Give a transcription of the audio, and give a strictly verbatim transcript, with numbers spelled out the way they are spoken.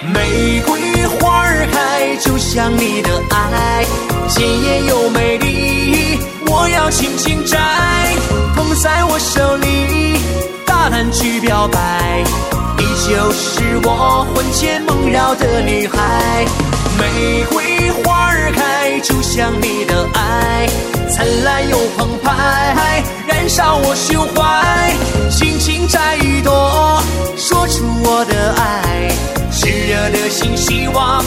玫瑰花儿开，就像你的爱，鲜艳又美丽，我要轻轻摘，捧在我手里，大胆去表白，你就是我魂牵梦绕的女孩。玫瑰花儿开，就像你的爱，灿烂又澎湃，燃烧我胸怀，轻轻摘一朵，说出我的爱，炽热的心希望